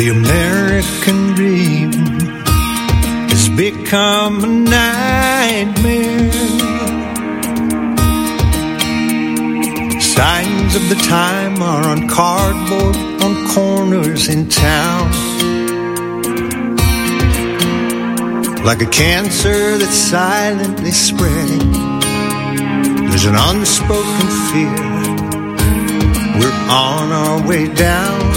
The American dream has become a nightmare. Signs of the time are on cardboard on corners in town. Like a cancer that's silently spreading, there's an unspoken fear. We're on our way down.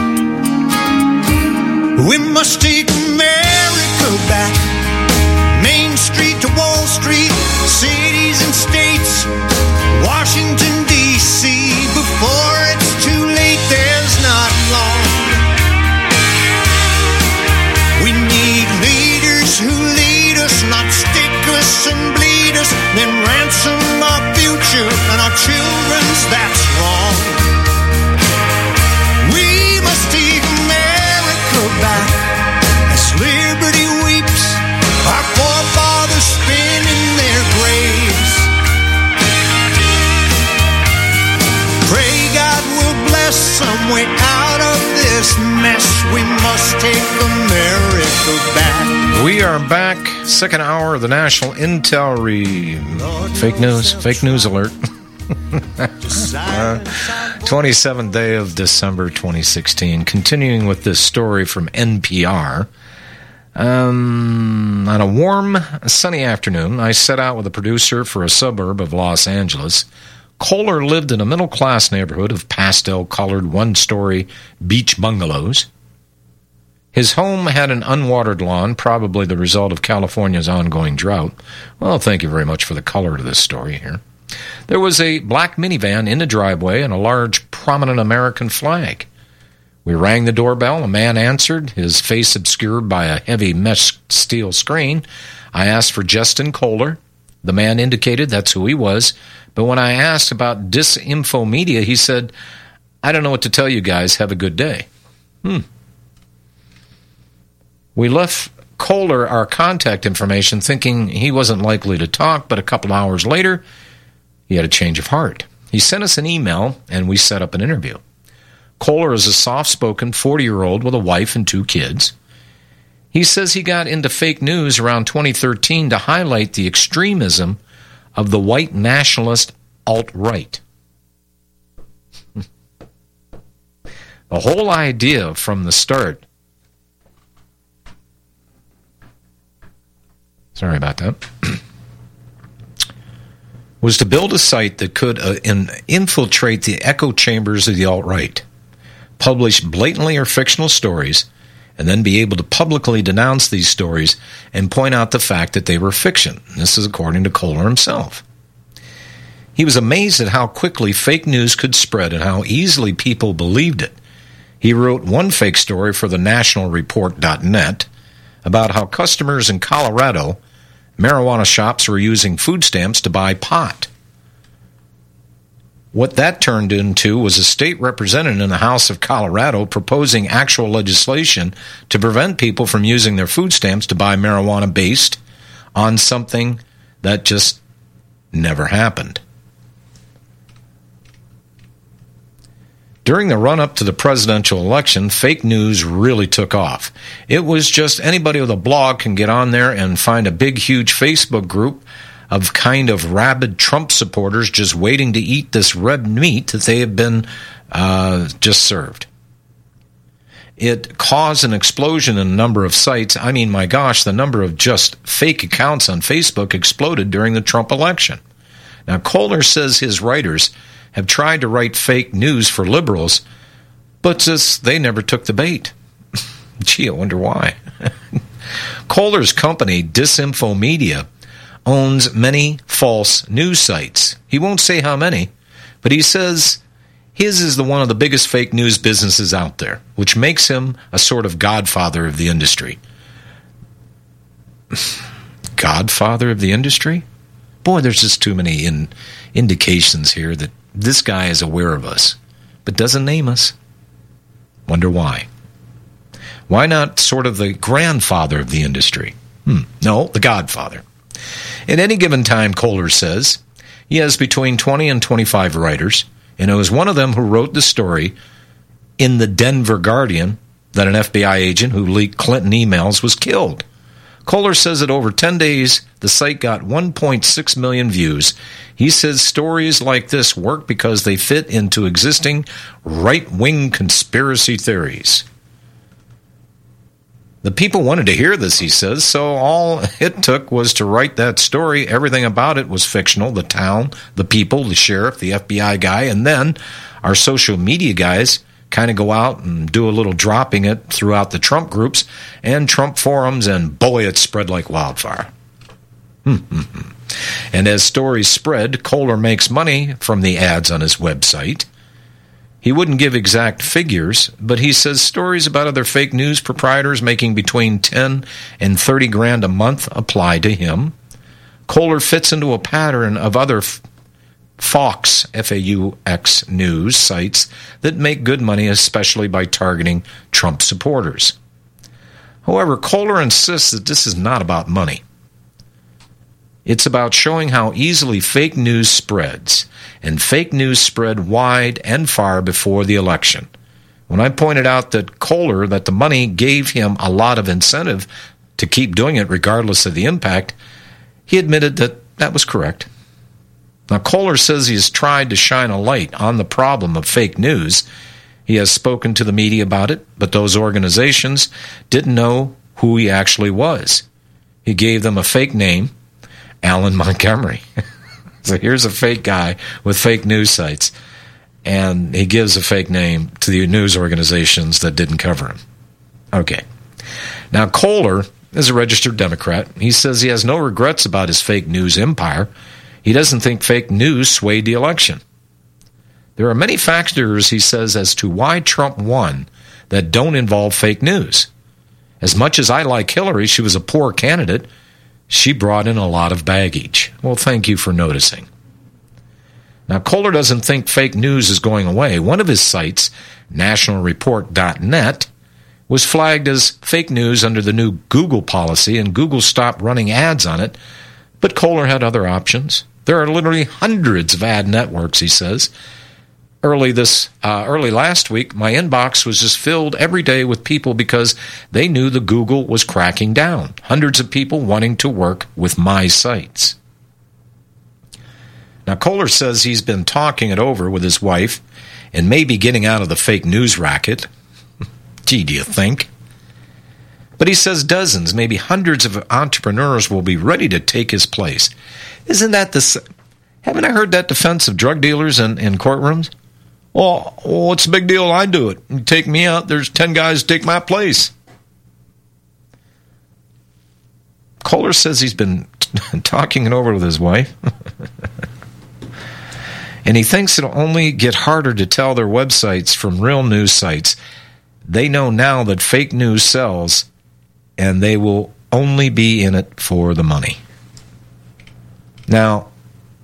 We must take America back. Main Street to Wall Street, cities and states, Washington, D.C. Before it's too late, there's not long. We need leaders who lead us, not stick us and bleed us, then ransom our future and our children's, that's wrong. We must take America back as liberty weeps, our forefathers spin in their graves. Pray God will bless some way out of this mess. We must take America back. We are back. Second hour of the National Intel Fake news alert. 27th day of December 2016. Continuing with this story from NPR. On a warm, sunny afternoon, I set out with a producer for a suburb of Los Angeles. Kohler lived in a middle-class neighborhood of pastel-colored one-story beach bungalows. His home had an unwatered lawn, probably the result of California's ongoing drought. Well, thank you very much for the color to this story here. There was a black minivan in the driveway and a large, prominent American flag. We rang the doorbell. A man answered, his face obscured by a heavy mesh steel screen. I asked for Justin Kohler. The man indicated that's who he was. But when I asked about Disinfo Media, he said, I don't know what to tell you guys. Have a good day. We left Kohler our contact information thinking he wasn't likely to talk, but a couple hours later, he had a change of heart. He sent us an email, and we set up an interview. Kohler is a soft-spoken 40-year-old with a wife and 2 kids. He says he got into fake news around 2013 to highlight the extremism of the white nationalist alt-right. The whole idea from the start... Sorry about that. Was to build a site that could infiltrate the echo chambers of the alt-right, publish blatantly or fictional stories, and then be able to publicly denounce these stories and point out the fact that they were fiction. This is according to Kohler himself. He was amazed at how quickly fake news could spread and how easily people believed it. He wrote one fake story for the nationalreport.net about how customers in Colorado, marijuana shops were using food stamps to buy pot. What that turned into was a state representative in the House of Colorado proposing actual legislation to prevent people from using their food stamps to buy marijuana based on something that just never happened. During the run-up to the presidential election, fake news really took off. It was just anybody with a blog can get on there and find a big, huge Facebook group of kind of rabid Trump supporters just waiting to eat this red meat that they have been just served. It caused an explosion in the number of sites. I mean, my gosh, the number of just fake accounts on Facebook exploded during the Trump election. Now, Kohler says his writers have tried to write fake news for liberals, but just they never took the bait. Gee, I wonder why. Kohler's company, Disinfo Media, owns many false news sites. He won't say how many, but he says his is one of the biggest fake news businesses out there, which makes him a sort of godfather of the industry. Godfather of the industry? Boy, there's just too many indications here that this guy is aware of us, but doesn't name us. Wonder why. Why not sort of the grandfather of the industry? No, the godfather. At any given time, Kohler says, he has between 20 and 25 writers, and it was one of them who wrote the story in the Denver Guardian that an FBI agent who leaked Clinton emails was killed. Kohler says that over 10 days, the site got 1.6 million views. He says stories like this work because they fit into existing right-wing conspiracy theories. The people wanted to hear this, he says, so all it took was to write that story. Everything about it was fictional. The town, the people, the sheriff, the FBI guy, and then our social media guys kind of go out and do a little dropping it throughout the Trump groups and Trump forums, and boy, it spread like wildfire. And as stories spread, Kohler makes money from the ads on his website. He wouldn't give exact figures, but he says stories about other fake news proprietors making between 10 and 30 grand a month apply to him. Kohler fits into a pattern of other Fox, F-A-U-X, news sites that make good money, especially by targeting Trump supporters. However, Kohler insists that this is not about money. It's about showing how easily fake news spreads, and fake news spread wide and far before the election. When I pointed out that Kohler, that the money gave him a lot of incentive to keep doing it regardless of the impact, he admitted that that was correct. Now, Kohler says he has tried to shine a light on the problem of fake news. He has spoken to the media about it, but those organizations didn't know who he actually was. He gave them a fake name, Alan Montgomery. So here's a fake guy with fake news sites, and he gives a fake name to the news organizations that didn't cover him. Okay. Now, Kohler is a registered Democrat. He says he has no regrets about his fake news empire. He doesn't think fake news swayed the election. There are many factors, he says, as to why Trump won that don't involve fake news. As much as I like Hillary, she was a poor candidate. She brought in a lot of baggage. Well, thank you for noticing. Now, Kohler doesn't think fake news is going away. One of his sites, nationalreport.net, was flagged as fake news under the new Google policy, and Google stopped running ads on it. But Kohler had other options. There are literally hundreds of ad networks, he says. Early last week, my inbox was just filled every day with people because they knew the Google was cracking down. Hundreds of people wanting to work with my sites. Now, Kohler says he's been talking it over with his wife and maybe getting out of the fake news racket. Gee, do you think? But he says dozens, maybe hundreds of entrepreneurs will be ready to take his place. Isn't that haven't I heard that defense of drug dealers in courtrooms? Well, what's the big deal? I do it. You take me out, there's 10 guys to take my place. Kohler says he's been talking it over with his wife. And he thinks it'll only get harder to tell their websites from real news sites. They know now that fake news sells, and they will only be in it for the money. Now,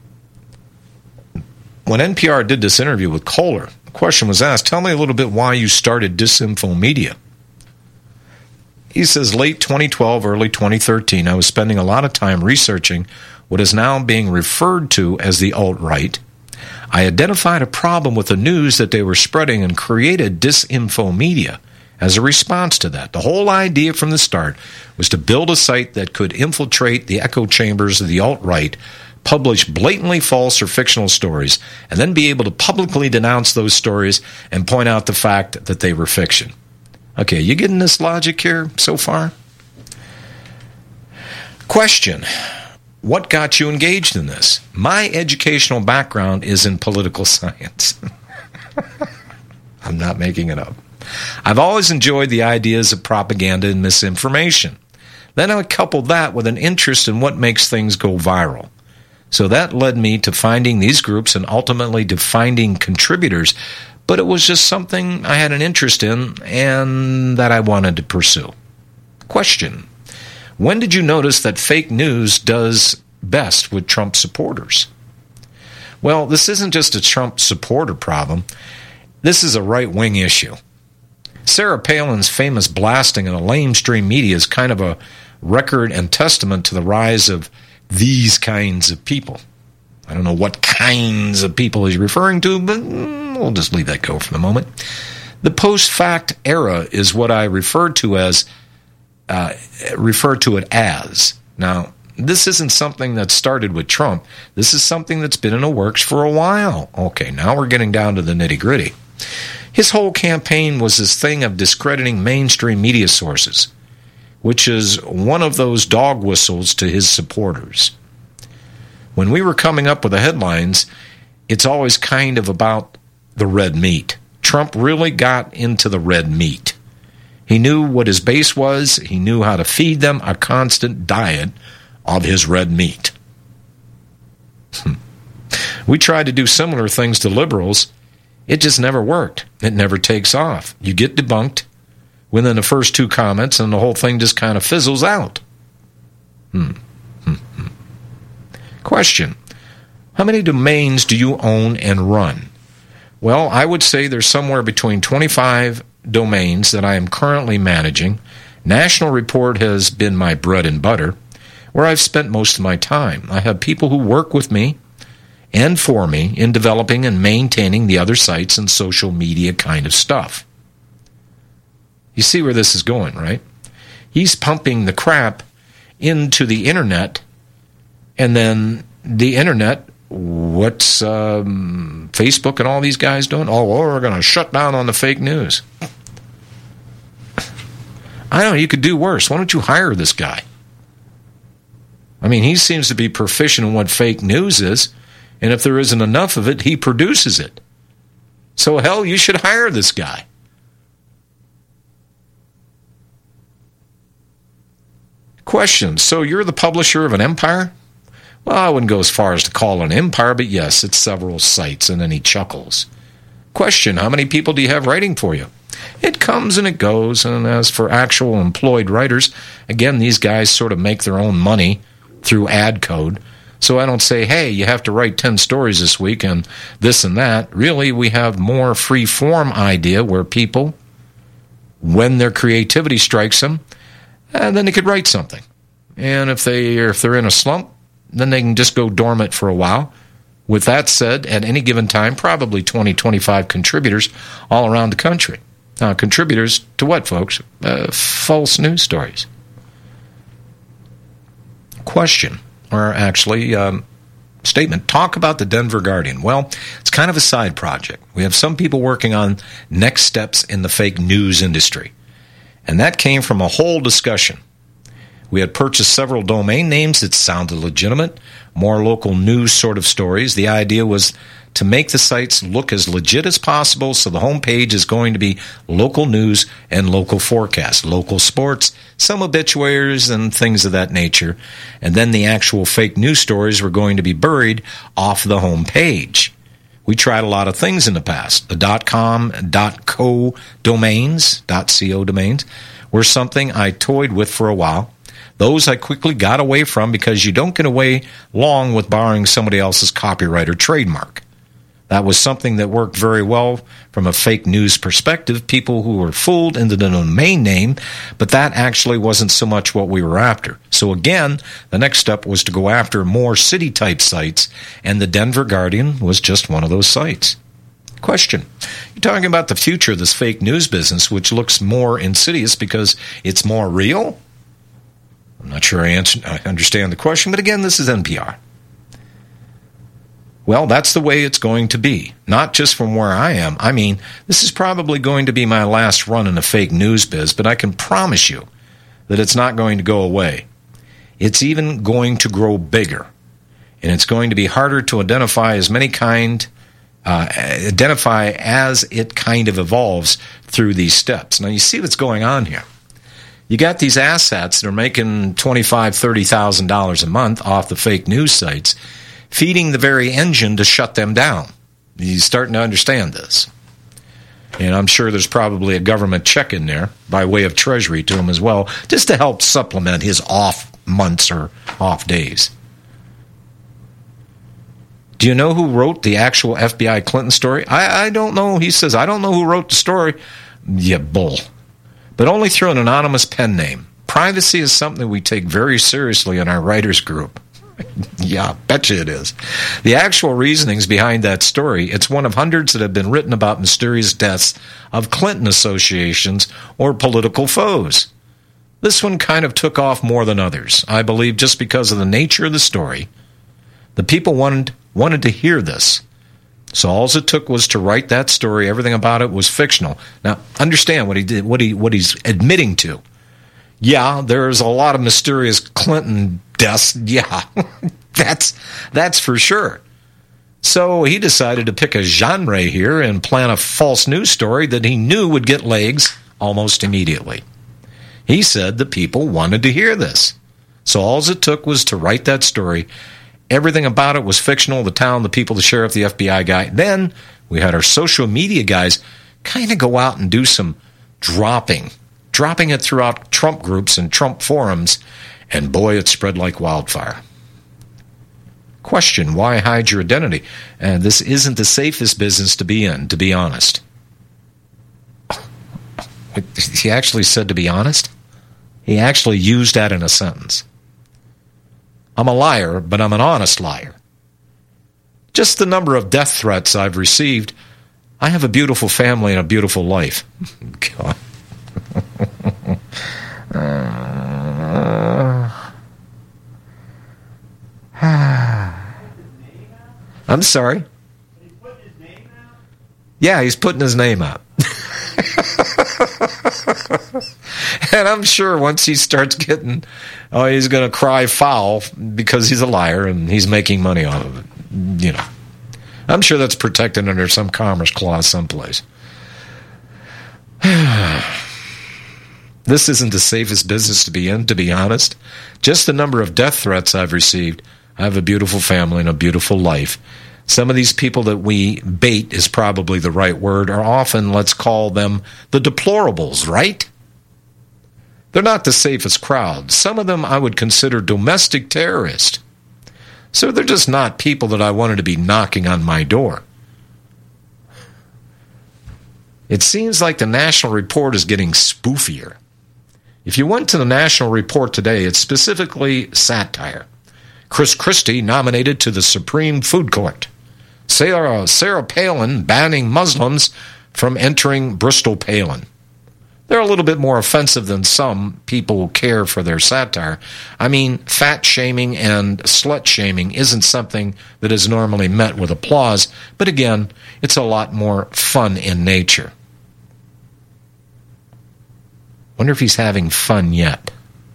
when NPR did this interview with Kohler, the question was asked, tell me a little bit why you started Disinfo Media. He says, late 2012, early 2013, I was spending a lot of time researching what is now being referred to as the alt-right. I identified a problem with the news that they were spreading and created Disinfo Media as a response to that. The whole idea from the start was to build a site that could infiltrate the echo chambers of the alt-right, publish blatantly false or fictional stories, and then be able to publicly denounce those stories and point out the fact that they were fiction. Okay, you getting this logic here so far? Question. What got you engaged in this? My educational background is in political science. I'm not making it up. I've always enjoyed the ideas of propaganda and misinformation. Then I coupled that with an interest in what makes things go viral. So that led me to finding these groups and ultimately to finding contributors, but it was just something I had an interest in and that I wanted to pursue. Question. When did you notice that fake news does best with Trump supporters? Well, this isn't just a Trump supporter problem. This is a right-wing issue. Sarah Palin's famous blasting in the lamestream media is kind of a record and testament to the rise of these kinds of people. I don't know what kinds of people he's referring to, but we'll just leave that go for the moment. The post-fact era is what I refer to it as. Now, this isn't something that started with Trump. This is something that's been in the works for a while. Okay, now we're getting down to the nitty-gritty. His whole campaign was this thing of discrediting mainstream media sources, which is one of those dog whistles to his supporters. When we were coming up with the headlines, it's always kind of about the red meat. Trump really got into the red meat. He knew what his base was. He knew how to feed them a constant diet of his red meat. We tried to do similar things to liberals. It just never worked. It never takes off. You get debunked within the first two comments, and the whole thing just kind of fizzles out. Question: how many domains do you own and run? Well, I would say there's somewhere between 25 domains that I am currently managing. National Report has been my bread and butter, where I've spent most of my time. I have people who work with me and for me in developing and maintaining the other sites and social media kind of stuff. You see where this is going, right? He's pumping the crap into the internet, and then the internet, what's Facebook and all these guys doing? Oh, well, we're going to shut down on the fake news. I don't know, you could do worse. Why don't you hire this guy? I mean, he seems to be proficient in what fake news is, and if there isn't enough of it, he produces it. So, hell, you should hire this guy. Question: so you're the publisher of an empire? Well, I wouldn't go as far as to call it an empire, but yes, it's several sites, and then he chuckles. Question: how many people do you have writing for you? It comes and it goes, and as for actual employed writers, again, these guys sort of make their own money through ad code. So I don't say, hey, you have to write 10 stories this week and this and that. Really, we have more free-form idea where people, when their creativity strikes them, then they could write something. And if they're in a slump, then they can just go dormant for a while. With that said, at any given time, probably 20, 25 contributors all around the country. Now, contributors to what, folks? False news stories. Question, or actually, statement. Talk about the Denver Guardian. Well, it's kind of a side project. We have some people working on next steps in the fake news industry. And that came from a whole discussion. We had purchased several domain names that sounded legitimate, more local news sort of stories. The idea was to make the sites look as legit as possible, so the homepage is going to be local news and local forecasts, local sports, some obituaries and things of that nature. And then the actual fake news stories were going to be buried off the homepage. We tried a lot of things in the past. The .com, .co domains, .co domains, were something I toyed with for a while. Those I quickly got away from because you don't get away long with borrowing somebody else's copyright or trademark. That was something that worked very well from a fake news perspective, people who were fooled into the domain name, but that actually wasn't so much what we were after. So again, the next step was to go after more city-type sites, and the Denver Guardian was just one of those sites. Question: you're talking about the future of this fake news business, which looks more insidious because it's more real? I'm not sure I understand the question, but again, this is NPR. Well, that's the way it's going to be, not just from where I am. I mean, this is probably going to be my last run in the fake news biz, but I can promise you that it's not going to go away. It's even going to grow bigger, and it's going to be harder to identify as it kind of evolves through these steps. Now, you see what's going on here. You got these assets that are making $25,000, $30,000 a month off the fake news sites, feeding the very engine to shut them down. He's starting to understand this. And I'm sure there's probably a government check in there by way of Treasury to him as well, just to help supplement his off months or off days. Do you know who wrote the actual FBI Clinton story? I don't know. He says, I don't know who wrote the story. Yeah, bull. But only through an anonymous pen name. Privacy is something we take very seriously in our writers group. Yeah, betcha it is. The actual reasonings behind that story, it's one of hundreds that have been written about mysterious deaths of Clinton associations or political foes. This one kind of took off more than others, I believe, just because of the nature of the story. The people wanted to hear this. So all it took was to write that story. Everything about it was fictional. Now, understand what he did, what he's admitting to. Yeah, there's a lot of mysterious Clinton deaths. Yeah, that's for sure. So he decided to pick a genre here and plan a false news story that he knew would get legs almost immediately. He said the people wanted to hear this. So all it took was to write that story. Everything about it was fictional. The town, the people, the sheriff, the FBI guy. Then we had our social media guys kind of go out and do some dropping it throughout Trump groups and Trump forums, and boy, it spread like wildfire. Question, why hide your identity? This isn't the safest business to be in, to be honest. He actually said to be honest? He actually used that in a sentence. I'm a liar, but I'm an honest liar. Just the number of death threats I've received, I have a beautiful family and a beautiful life. God. I'm sorry. Yeah, he's putting his name out. And I'm sure once he starts getting, he's going to cry foul because he's a liar and he's making money off of it. You know, I'm sure that's protected under some commerce clause someplace. This isn't the safest business to be in, to be honest. Just the number of death threats I've received. I have a beautiful family and a beautiful life. Some of these people that we bait is probably the right word, are often, let's call them, the deplorables, right? They're not the safest crowd. Some of them I would consider domestic terrorists. So they're just not people that I wanted to be knocking on my door. It seems like the National Report is getting spoofier. If you went to the National Report today, it's specifically satire. Chris Christie nominated to the Supreme Food Court. Sarah Palin banning Muslims from entering Bristol Palin. They're a little bit more offensive than some people care for their satire. I mean, fat shaming and slut shaming isn't something that is normally met with applause, but again, it's a lot more fun in nature. Wonder if he's having fun yet.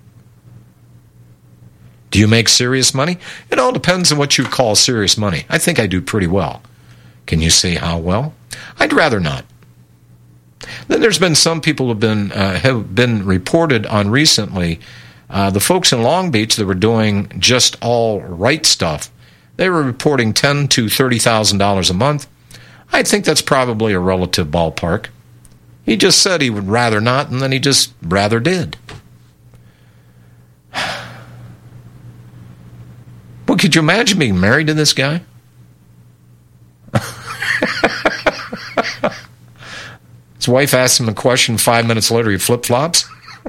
Do you make serious money? It all depends on what you call serious money. I think I do pretty well. Can you say how well? I'd rather not. Then there's been some people have been reported on recently. The folks in Long Beach that were doing just all right stuff, they were reporting $10,000 to $30,000 a month. I think that's probably a relative ballpark. He just said he would rather not, and then he just rather did. Well, could you imagine being married to this guy? His wife asks him a question, 5 minutes later he flip-flops.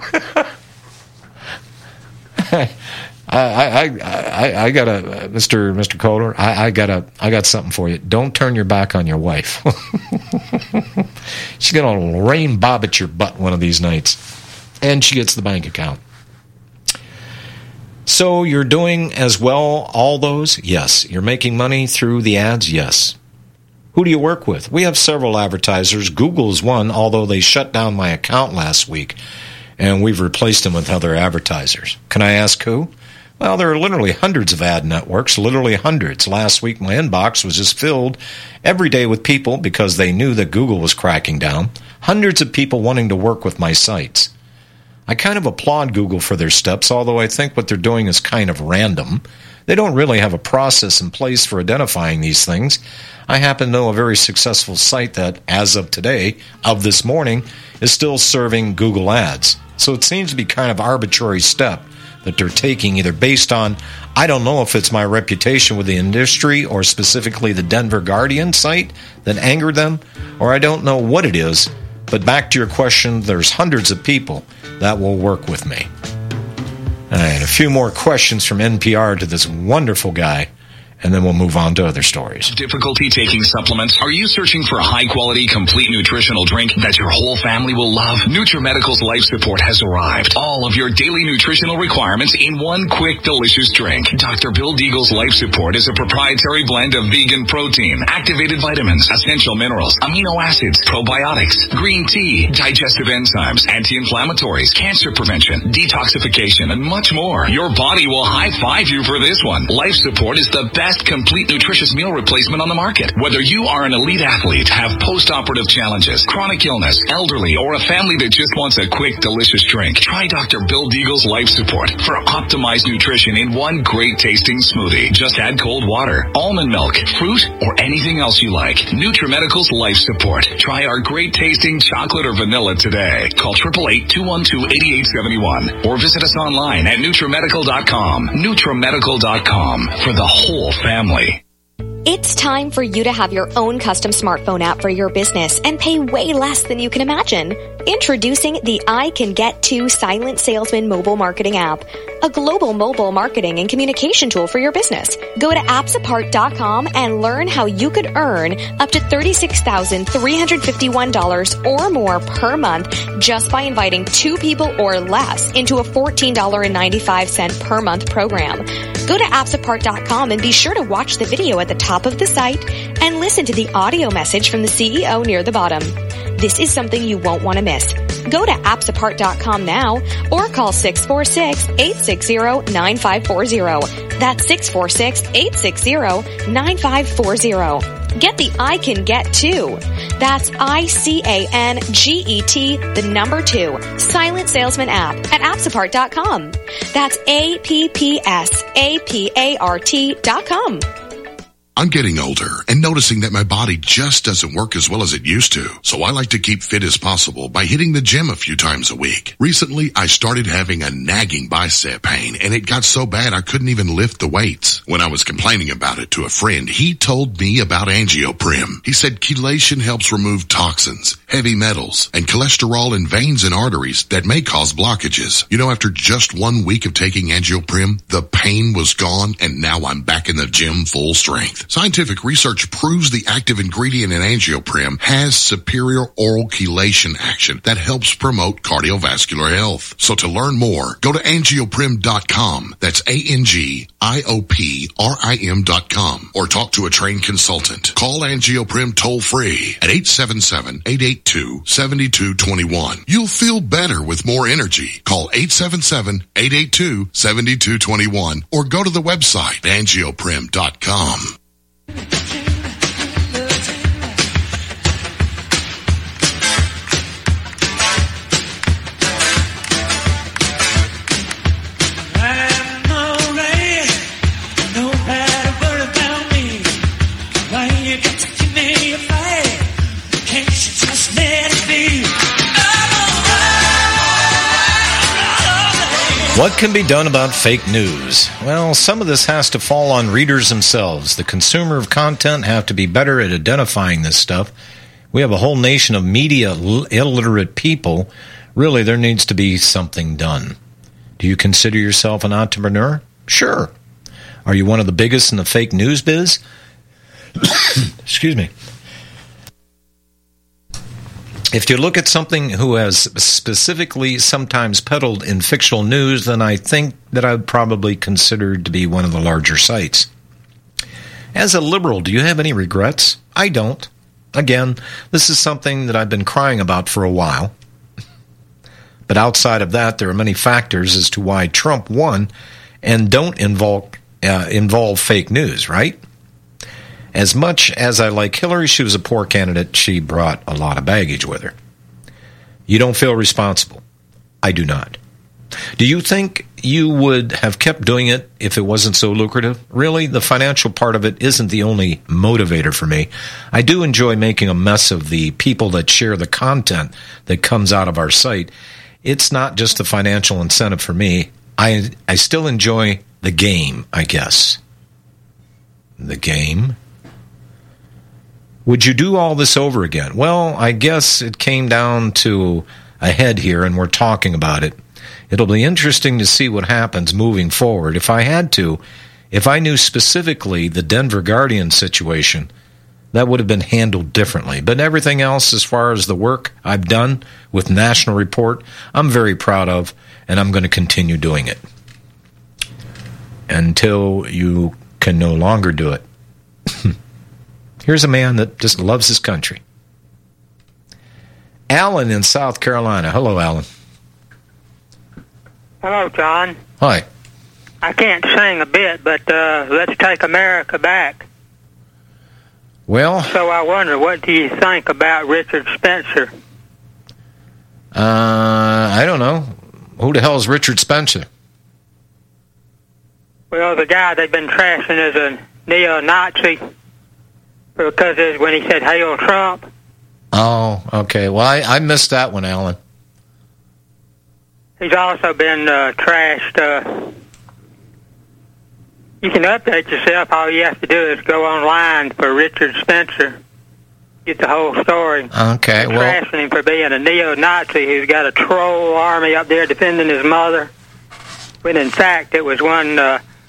I got a Mr. Kohler. I got something for you. Don't turn your back on your wife. She's gonna rain bob at your butt one of these nights, and she gets the bank account. So you're doing as well, all those? Yes. You're making money through the ads? Yes. Who do you work with? We have several advertisers. Google is one, although they shut down my account last week, and we've replaced them with other advertisers. Can I ask who? Well, there are literally hundreds of ad networks, literally hundreds. Last week, my inbox was just filled every day with people because they knew that Google was cracking down. Hundreds of people wanting to work with my sites. I kind of applaud Google for their steps, although I think what they're doing is kind of random. They don't really have a process in place for identifying these things. I happen to know a very successful site that, as of today, of this morning, is still serving Google Ads. So it seems to be kind of arbitrary step that they're taking, either based on, I don't know if it's my reputation with the industry or specifically the Denver Guardian site that angered them, or I don't know what it is. But back to your question, there's hundreds of people that will work with me. All right, a few more questions from NPR to this wonderful guy, and then we'll move on to other stories. Difficulty taking supplements? Are you searching for a high-quality, complete nutritional drink that your whole family will love? NutriMedical's Life Support has arrived. All of your daily nutritional requirements in one quick, delicious drink. Dr. Bill Deagle's Life Support is a proprietary blend of vegan protein, activated vitamins, essential minerals, amino acids, probiotics, green tea, digestive enzymes, anti-inflammatories, cancer prevention, detoxification, and much more. Your body will high-five you for this one. Life Support is the best complete nutritious meal replacement on the market. Whether you are an elite athlete, have post-operative challenges, chronic illness, elderly, or a family that just wants a quick, delicious drink, try Dr. Bill Deagle's Life Support for optimized nutrition in one great tasting smoothie. Just add cold water, almond milk, fruit, or anything else you like. NutriMedical's Life Support. Try our great tasting chocolate or vanilla today. Call 888-212-8871 or visit us online at NutriMedical.com. NutriMedical.com for the whole family. It's time for you to have your own custom smartphone app for your business and pay way less than you can imagine. Introducing the I Can Get To Silent Salesman mobile marketing app, a global mobile marketing and communication tool for your business. Go to appsapart.com and learn how you could earn up to $36,351 or more per month just by inviting 2 people or less into a $14.95 per month program. Go to appsapart.com and be sure to watch the video at the top of the site and listen to the audio message from the CEO near the bottom. This is something you won't want to miss. Go to appsapart.com now or call 646-860-9540. That's 646-860-9540. Get the I Can Get To. That's ICANGET, the number 2, Silent Salesman app at appsapart.com. That's APPSAPART.com. I'm getting older and noticing that my body just doesn't work as well as it used to. So I like to keep fit as possible by hitting the gym a few times a week. Recently, I started having a nagging bicep pain and it got so bad I couldn't even lift the weights. When I was complaining about it to a friend, he told me about Angioprim. He said chelation helps remove toxins, heavy metals, and cholesterol in veins and arteries that may cause blockages. You know, after just 1 week of taking Angioprim, the pain was gone and now I'm back in the gym full strength. Scientific research proves the active ingredient in Angioprim has superior oral chelation action that helps promote cardiovascular health. So to learn more, go to angioprim.com. That's ANGIOPRIM.com or talk to a trained consultant. Call Angioprim toll free at 877-882-7221. You'll feel better with more energy. Call 877-882-7221 or go to the website angioprim.com. What can be done about fake news? Well, some of this has to fall on readers themselves. The consumer of content have to be better at identifying this stuff. We have a whole nation of media illiterate people. Really, there needs to be something done. Do you consider yourself an entrepreneur? Sure. Are you one of the biggest in the fake news biz? Excuse me. If you look at something who has specifically sometimes peddled in fictional news, then I think that I would probably consider to be one of the larger sites. As a liberal, do you have any regrets? I don't. Again, this is something that I've been crying about for a while. But outside of that, there are many factors as to why Trump won and don't involve fake news, right? As much as I like Hillary, she was a poor candidate. She brought a lot of baggage with her. You don't feel responsible. I do not. Do you think you would have kept doing it if it wasn't so lucrative? Really, the financial part of it isn't the only motivator for me. I do enjoy making a mess of the people that share the content that comes out of our site. It's not just the financial incentive for me. I still enjoy the game, I guess. The game? Would you do all this over again? Well, I guess it came down to a head here, and we're talking about it. It'll be interesting to see what happens moving forward. If I knew specifically the Denver Guardian situation, that would have been handled differently. But everything else, as far as the work I've done with National Report, I'm very proud of, and I'm going to continue doing it until you can no longer do it. Here's a man that just loves his country. Alan in South Carolina. Hello, Alan. Hello, John. Hi. I can't sing a bit, but let's take America back. Well, so I wonder, what do you think about Richard Spencer? I don't know. Who the hell is Richard Spencer? Well, the guy they've been trashing as a neo-Nazi because when he said "Hail Trump." Oh, okay. Well, I missed that one, Alan. He's also been trashed. You can update yourself. All you have to do is go online for Richard Spencer. Get the whole story. Okay, well, trashing him for being a neo-Nazi who's got a troll army up there defending his mother. When in fact it was one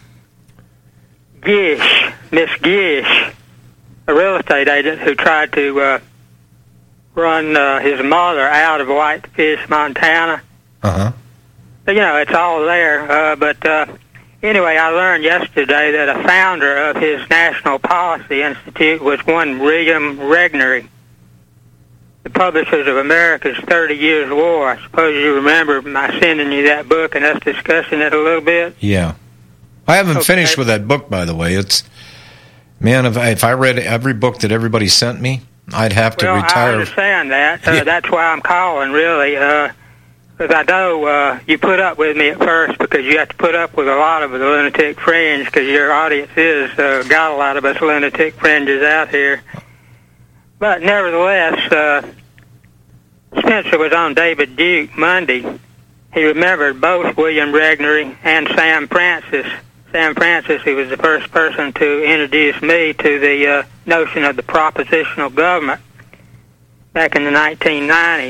Miss Gish, a real estate agent who tried to run his mother out of Whitefish, Montana. Uh-huh. But, it's all there. But anyway, I learned yesterday that a founder of his National Policy Institute was one William Regnery, the publishers of America's 30 Years' War. I suppose you remember my sending you that book and us discussing it a little bit. Yeah. I haven't finished with that book, by the way. It's, man, if I read every book that everybody sent me, I'd have to retire. I understand that. That's why I'm calling, really, because I know you put up with me at first because you have to put up with a lot of the lunatic fringe because your audience got a lot of us lunatic fringes out here. But nevertheless, Spencer was on David Duke Monday. He remembered both William Regnery and Sam Francis. Sam Francis, who was the first person to introduce me to the notion of the propositional government back in the 1990s.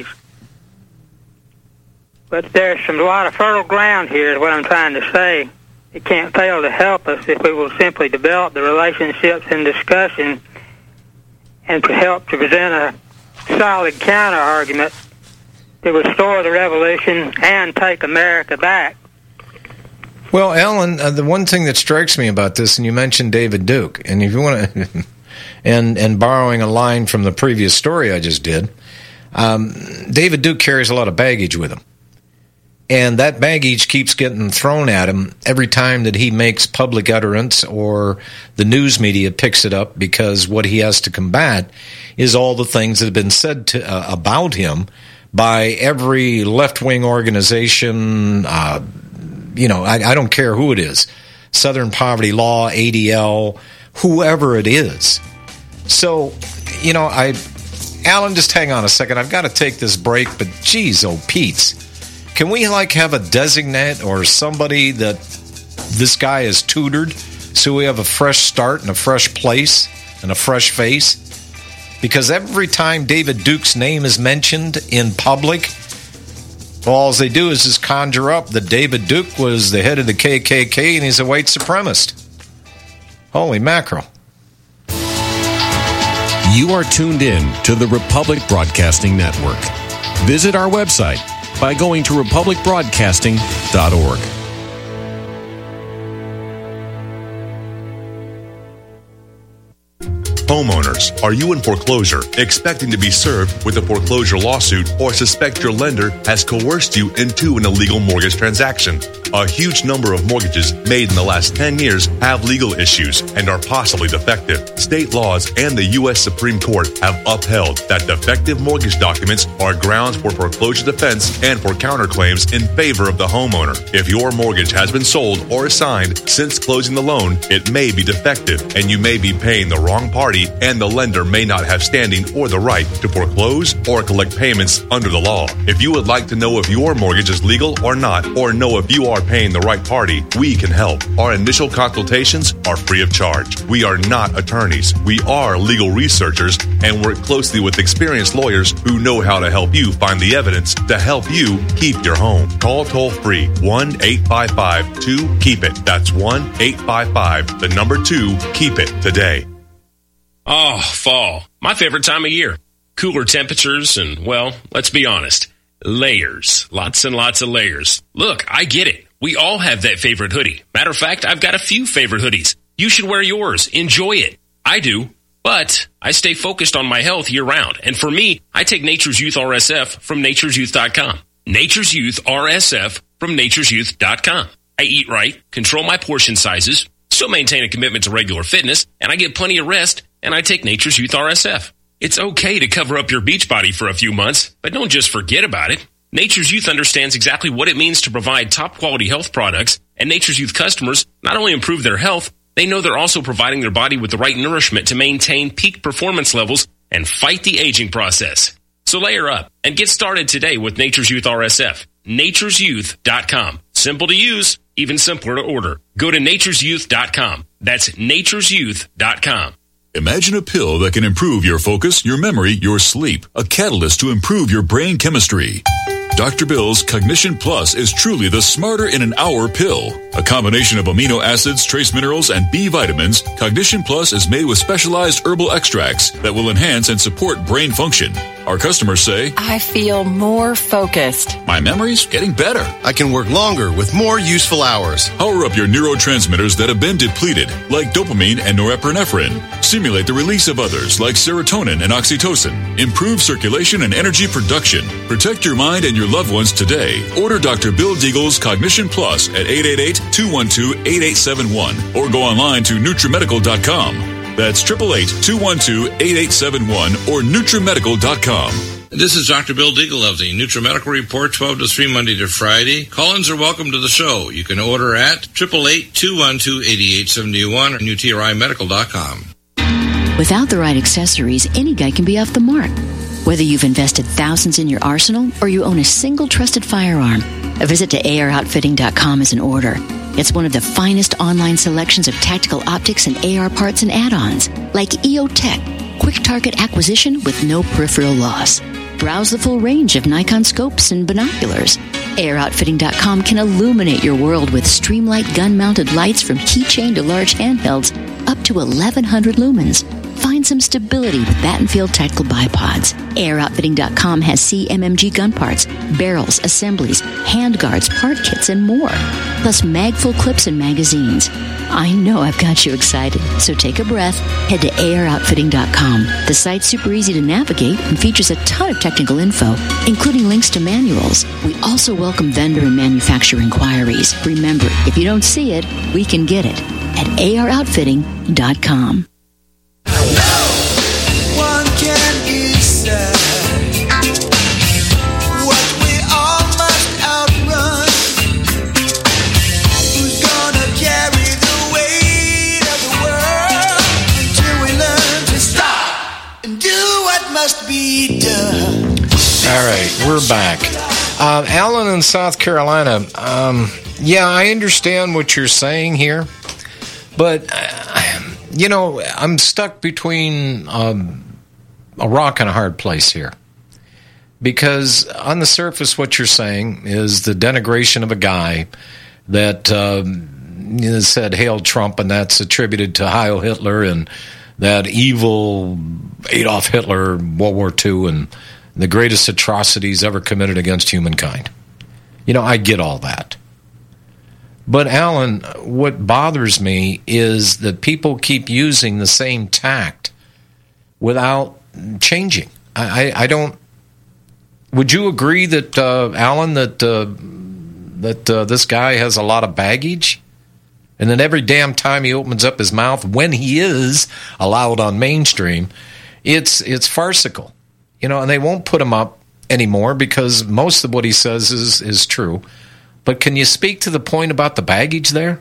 But there's a lot of fertile ground here is what I'm trying to say. It can't fail to help us if we will simply develop the relationships and discussion and to help to present a solid counter-argument to restore the revolution and take America back. Well, Alan, the one thing that strikes me about this, and you mentioned David Duke, and if you want to, and borrowing a line from the previous story I just did, David Duke carries a lot of baggage with him. And that baggage keeps getting thrown at him every time that he makes public utterance or the news media picks it up, because what he has to combat is all the things that have been said about him by every left-wing organization. I don't care who it is, Southern Poverty Law, ADL, whoever it is. So, Alan, just hang on a second. I've got to take this break, but geez, oh, Pete's. Can we, have a designate or somebody that this guy is tutored so we have a fresh start and a fresh place and a fresh face? Because every time David Duke's name is mentioned in public, all they do is just conjure up that David Duke was the head of the KKK and he's a white supremacist. Holy mackerel. You are tuned in to the Republic Broadcasting Network. Visit our website by going to republicbroadcasting.org. Homeowners, are you in foreclosure, expecting to be served with a foreclosure lawsuit, or suspect your lender has coerced you into an illegal mortgage transaction? A huge number of mortgages made in the last 10 years have legal issues and are possibly defective. State laws and the U.S. Supreme Court have upheld that defective mortgage documents are grounds for foreclosure defense and for counterclaims in favor of the homeowner. If your mortgage has been sold or assigned since closing the loan, it may be defective and you may be paying the wrong party, and the lender may not have standing or the right to foreclose or collect payments under the law. If you would like to know if your mortgage is legal or not, or know if you are are paying the right party, we can help. Our initial consultations are free of charge. We are not attorneys. We are legal researchers and work closely with experienced lawyers who know how to help you find the evidence to help you keep your home. Call toll-free 1-855-2-KEEP-IT. That's 1-855-2-KEEP-IT today. Oh, fall. My favorite time of year. Cooler temperatures and, well, let's be honest, layers. Lots and lots of layers. Look, I get it. We all have that favorite hoodie. Matter of fact, I've got a few favorite hoodies. You should wear yours. Enjoy it. I do. But I stay focused on my health year-round. And for me, I take Nature's Youth RSF from nature'syouth.com. Nature's Youth RSF from nature'syouth.com. I eat right, control my portion sizes, still maintain a commitment to regular fitness, and I get plenty of rest, and I take Nature's Youth RSF. It's okay to cover up your beach body for a few months, but don't just forget about it. Nature's Youth understands exactly what it means to provide top-quality health products, and Nature's Youth customers not only improve their health, they know they're also providing their body with the right nourishment to maintain peak performance levels and fight the aging process. So layer up and get started today with Nature's Youth RSF. nature'syouth.com. Simple to use, even simpler to order. Go to nature'syouth.com. That's nature'syouth.com. Imagine a pill that can improve your focus, your memory, your sleep. A catalyst to improve your brain chemistry. Dr. Bill's Cognition Plus is truly the smarter in an hour pill. A combination of amino acids, trace minerals, and B vitamins, Cognition Plus is made with specialized herbal extracts that will enhance and support brain function. Our customers say, I feel more focused. My memory's getting better. I can work longer with more useful hours. Power up your neurotransmitters that have been depleted, like dopamine and norepinephrine. Stimulate the release of others, like serotonin and oxytocin. Improve circulation and energy production. Protect your mind and your loved ones today. Order Dr. Bill Deagle's Cognition Plus at 888-212-8871 or go online to NutriMedical.com. That's 888-212-8871 or NutriMedical.com. This is Dr. Bill Deagle of the NutriMedical Report, 12 to 3, Monday to Friday. Call-ins are welcome to the show. You can order at 888-212-8871 or NutriMedical.com. Without the right accessories, any guy can be off the mark. Whether you've invested thousands in your arsenal or you own a single trusted firearm, a visit to AROutfitting.com is in order. It's one of the finest online selections of tactical optics and AR parts and add-ons, like EOTech, quick target acquisition with no peripheral loss. Browse the full range of Nikon scopes and binoculars. AROutfitting.com can illuminate your world with Streamlight gun-mounted lights from keychain to large handhelds, up to 1,100 lumens. Find some stability with Battenfield Tactical Bipods. AirOutfitting.com has CMMG gun parts, barrels, assemblies, handguards, part kits, and more. Plus mag-full clips and magazines. I know I've got you excited, so take a breath. Head to AirOutfitting.com. The site's super easy to navigate and features a ton of technical info, including links to manuals. We also welcome vendor and manufacturer inquiries. Remember, if you don't see it, we can get it at AirOutfitting.com. One can decide what we all must outrun. Who's gonna carry the weight of the world until we learn to stop and do what must be done? All right, we're back. Alan in South Carolina. Yeah, I understand what you're saying here, but you know, I'm stuck between a rock and a hard place here. Because on the surface, what you're saying is the denigration of a guy that said, "Hail Trump," and that's attributed to Heil Hitler and that evil Adolf Hitler, World War II, and the greatest atrocities ever committed against humankind. You know, I get all that. But, Alan, what bothers me is that people keep using the same tact without changing. I don't... Would you agree that, Alan, that this guy has a lot of baggage? And then every damn time he opens up his mouth, when he is allowed on mainstream, it's farcical. You know, and they won't put him up anymore because most of what he says is true. But can you speak to the point about the baggage there?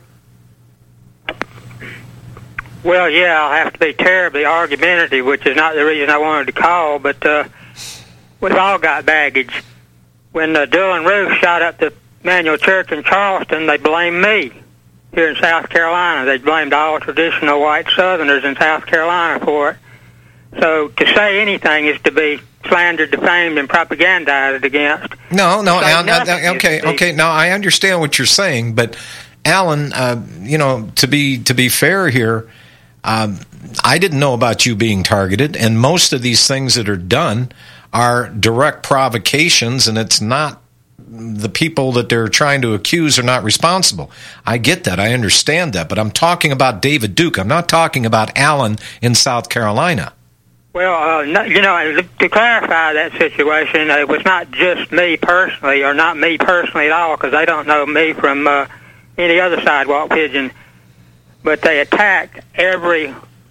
Well, yeah, I'll have to be terribly argumentative, which is not the reason I wanted to call, but we've all got baggage. When Dylan Roof shot up the Emmanuel Church in Charleston, they blame me. Here in South Carolina, they blamed all traditional white Southerners in South Carolina for it. So to say anything is to be slandered, defamed, and propagandized against. No, okay. Now I understand what you're saying, but Alan, to be fair here, I didn't know about you being targeted, and most of these things that are done are direct provocations, and it's not the people that they're trying to accuse are not responsible. I get that. I understand that. But I'm talking about David Duke. I'm not talking about Alan in South Carolina. Well, to clarify that situation, it was not just me personally, or not me personally at all, because they don't know me from any other sidewalk pigeon. But they attacked every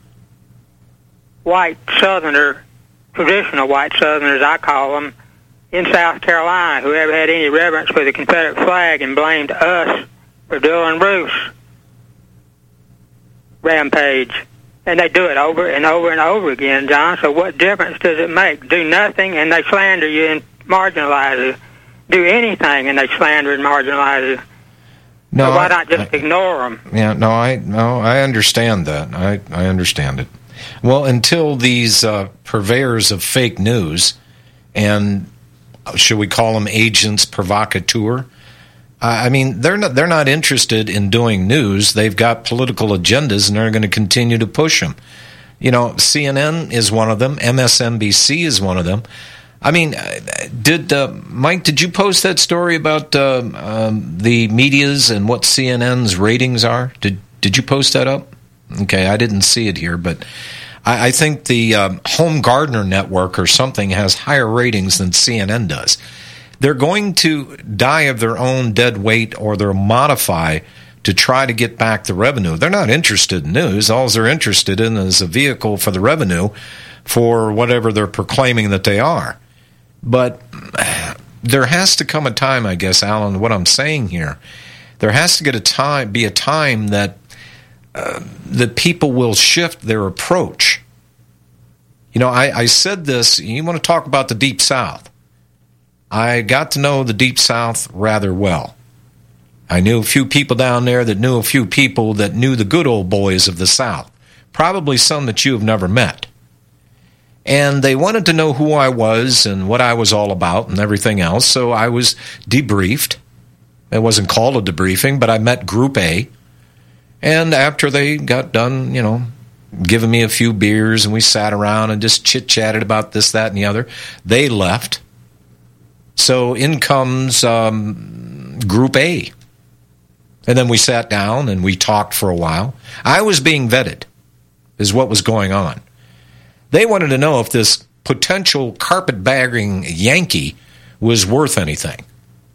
white Southerner, traditional white Southerners, I call them, in South Carolina, who ever had any reverence for the Confederate flag, and blamed us for Dylan Roof's rampage. And they do it over and over and over again, John. So what difference does it make? Do nothing, and they slander you and marginalize you. Do anything, and they slander and marginalize you. No, so why not just ignore them? Yeah, I understand that. I understand it. Well, until these purveyors of fake news, and should we call them agents provocateur? They're not interested in doing news. They've got political agendas, and they're going to continue to push them. CNN is one of them. MSNBC is one of them. Mike, did you post that story about the media's and what CNN's ratings are? Did you post that up? Okay, I didn't see it here, but I think the Home Gardener Network or something has higher ratings than CNN does. They're going to die of their own dead weight, or they'll modify to try to get back the revenue. They're not interested in news. All they're interested in is a vehicle for the revenue for whatever they're proclaiming that they are. But there has to come a time, I guess, Alan, what I'm saying here, there has to be a time that the people will shift their approach. I said this, you want to talk about the Deep South. I got to know the Deep South rather well. I knew a few people down there that knew a few people that knew the good old boys of the South, probably some that you have never met. And they wanted to know who I was and what I was all about and everything else, so I was debriefed. It wasn't called a debriefing, but I met Group A. And after they got done, giving me a few beers, and we sat around and just chit-chatted about this, that, and the other, they left. So in comes Group A. And then we sat down and we talked for a while. I was being vetted, is what was going on. They wanted to know if this potential carpetbagging Yankee was worth anything.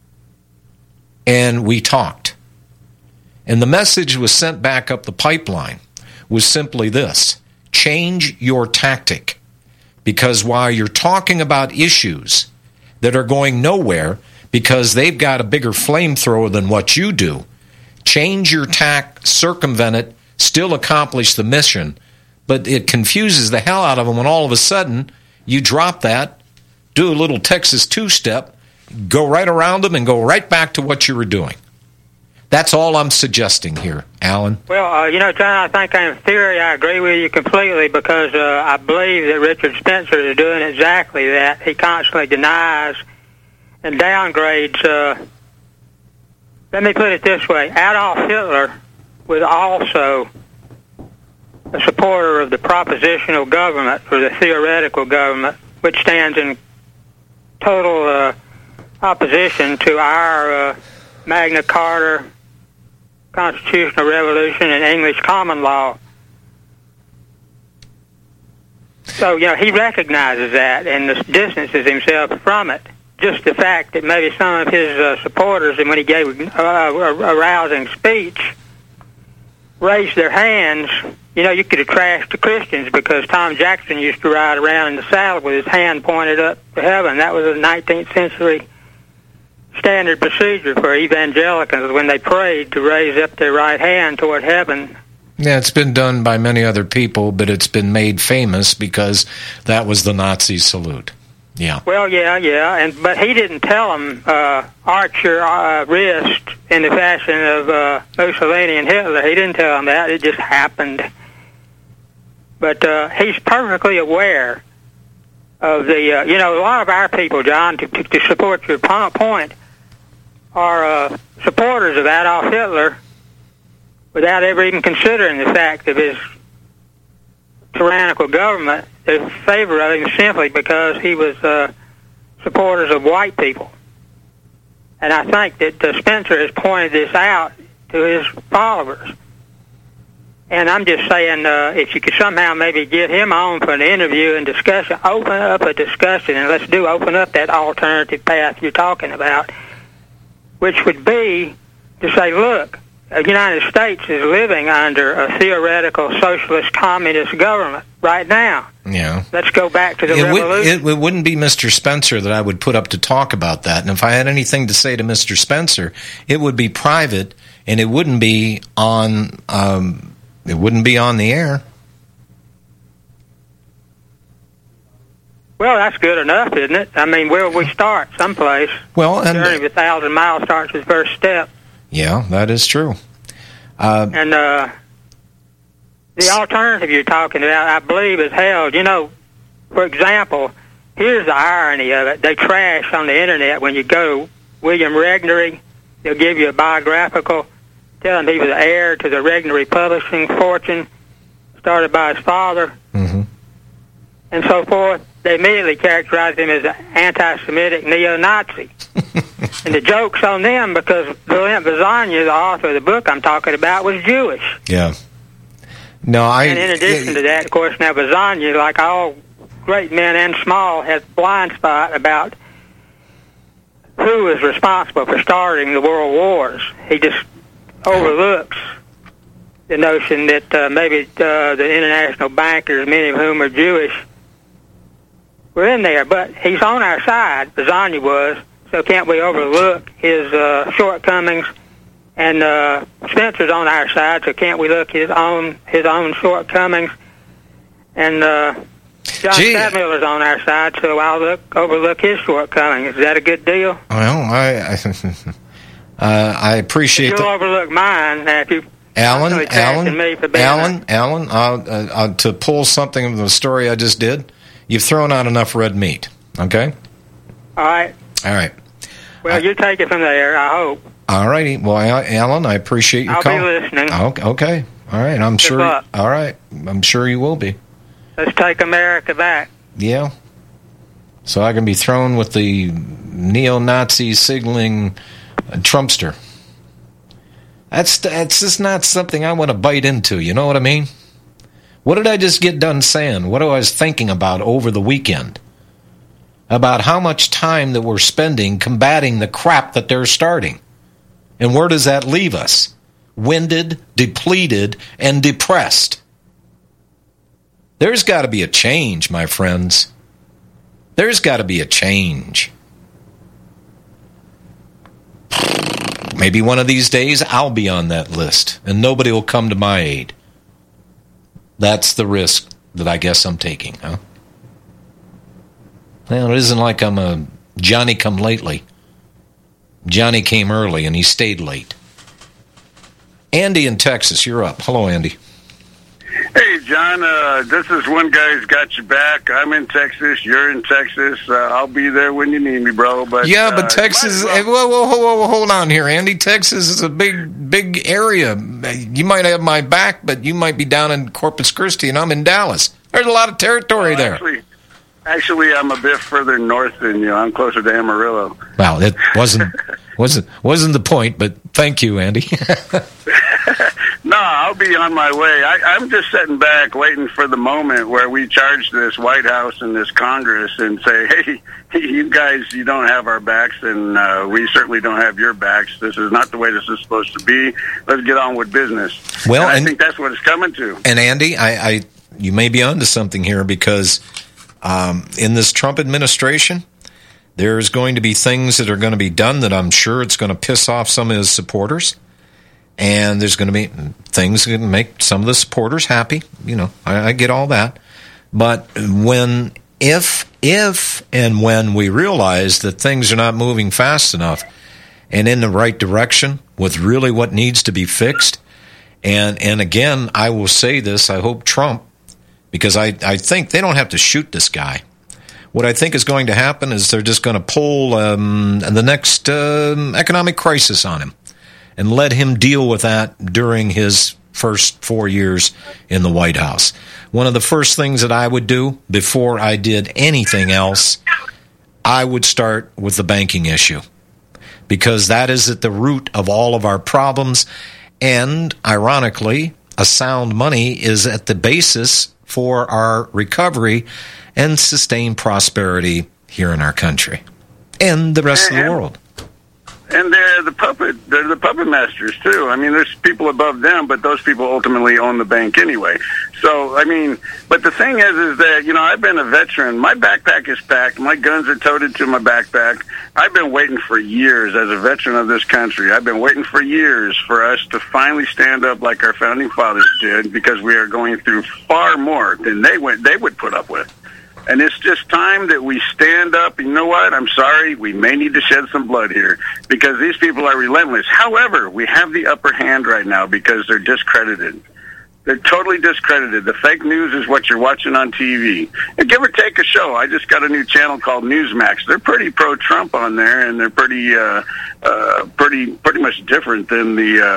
And we talked. And the message was sent back up the pipeline was simply this: change your tactic. Because while you're talking about issues that are going nowhere because they've got a bigger flamethrower than what you do, change your tack, circumvent it, still accomplish the mission, but it confuses the hell out of them when all of a sudden you drop that, do a little Texas two-step, go right around them and go right back to what you were doing. That's all I'm suggesting here, Alan. Well, John, I think in theory I agree with you completely, because I believe that Richard Spencer is doing exactly that. He constantly denies and downgrades. Let me put it this way. Adolf Hitler was also a supporter of the propositional government, or the theoretical government, which stands in total opposition to our Magna Carta, Constitutional Revolution, and English common law. So, he recognizes that and distances himself from it. Just the fact that maybe some of his supporters, and when he gave a rousing speech, raised their hands. You could have trashed the Christians, because Tom Jackson used to ride around in the saddle with his hand pointed up to heaven. That was a 19th century standard procedure for evangelicals when they prayed, to raise up their right hand toward heaven. Yeah, it's been done by many other people, but it's been made famous because that was the Nazi salute. Yeah. Well, yeah, but he didn't tell him arch your wrist in the fashion of Mussolini and Hitler. He didn't tell him that. It just happened. But he's perfectly aware of the, a lot of our people, John, to support your point, are supporters of Adolf Hitler without ever even considering the fact of his tyrannical government. They favor of him simply because he was supporters of white people. And I think that Spencer has pointed this out to his followers. And I'm just saying, if you could somehow maybe get him on for an interview and discussion, open up a discussion, and open up that alternative path you're talking about, which would be to say, look, the United States is living under a theoretical socialist communist government right now. Yeah. Let's go back to the revolution. It wouldn't be Mr. Spencer that I would put up to talk about that. And if I had anything to say to Mr. Spencer, it would be private, and it wouldn't be on the air. Well, that's good enough, isn't it? I mean, where will we start? Someplace. Well, and the journey of 1,000 miles starts with the first step. Yeah, that is true. And the alternative you're talking about, I believe, is held. For example, here's the irony of it. They trash on the Internet when you go to William Regnery. They'll give you a biographical, telling he was the heir to the Regnery publishing fortune started by his father, and so forth. They immediately characterized him as an anti-Semitic neo-Nazi. And the joke's on them because Brilliant Bazania, the author of the book I'm talking about, was Jewish. Yeah. And in addition to that, of course, now Bazania, like all great men and small, has a blind spot about who was responsible for starting the world wars. He just overlooks the notion that maybe the international bankers, many of whom are Jewish, were in there. But he's on our side, Bazania was, so can't we overlook his shortcomings? And Spencer's on our side, so can't we look his own shortcomings? And John Stadtmiller's on our side, so I'll overlook his shortcomings. Is that a good deal? Well, I appreciate that. You'll overlook mine if you. Alan, to pull something of the story I just did, you've thrown out enough red meat. Okay. All right. Well, you take it from there, I hope. All righty. Well, Alan, I appreciate your call. I'll be listening. Okay. All right. I'm sure. Luck. All right. I'm sure you will be. Let's take America back. Yeah. So I can be thrown with the neo-Nazi signaling Trumpster. That's just not something I want to bite into. You know what I mean? What did I just get done saying? What I was thinking about over the weekend? About how much time that we're spending combating the crap that they're starting. And where does that leave us? Winded, depleted, and depressed. There's got to be a change, my friends. There's got to be a change. Maybe one of these days I'll be on that list, and nobody will come to my aid. That's the risk that I guess I'm taking, huh? Well, it isn't like I'm a Johnny-come-lately. Johnny came early, and he stayed late. Andy in Texas, you're up. Hello, Andy. Hey, John, this is one guy who's got your back. I'm in Texas. You're in Texas. I'll be there when you need me, bro. But Texas... Whoa, hold on here, Andy. Texas is a big area. You might have my back, but you might be down in Corpus Christi, and I'm in Dallas. There's a lot of territory there. Actually, I'm a bit further north than you. I'm closer to Amarillo. Well, that wasn't the point, but thank you, Andy. No, I'll be on my way. I'm just sitting back waiting for the moment where we charge this White House and this Congress and say, hey, you guys, you don't have our backs, and we certainly don't have your backs. This is not the way this is supposed to be. Let's get on with business. Well, and I think that's what it's coming to. And, Andy, you may be onto something here because in this Trump administration, there's going to be things that are going to be done that I'm sure it's going to piss off some of his supporters. And there's going to be things that make some of the supporters happy. You know, I get all that. But when if and when we realize that things are not moving fast enough and in the right direction with really what needs to be fixed, and again, I will say this, I hope Trump, because I think they don't have to shoot this guy. What I think is going to happen is they're just going to pull the next economic crisis on him and let him deal with that during his first 4 years in the White House. One of the first things that I would do before I did anything else, I would start with the banking issue, because that is at the root of all of our problems. And ironically, a sound money is at the basis for our recovery and sustained prosperity here in our country and the rest of the world. And they're the puppet masters too. I mean, there's people above them, but those people ultimately own the bank anyway. So, I mean, but the thing is that, you know, I've been a veteran. My backpack is packed. My guns are toted to my backpack. I've been waiting for years as a veteran of this country. I've been waiting for years for us to finally stand up like our founding fathers did, because we are going through far more than they would put up with. And it's just time that we stand up. You know what? I'm sorry. We may need to shed some blood here because these people are relentless. However, we have the upper hand right now because they're discredited. They're totally discredited. The fake news is what you're watching on TV. And give or take a show. I just got a new channel called Newsmax. They're pretty pro-Trump on there, and they're pretty much different than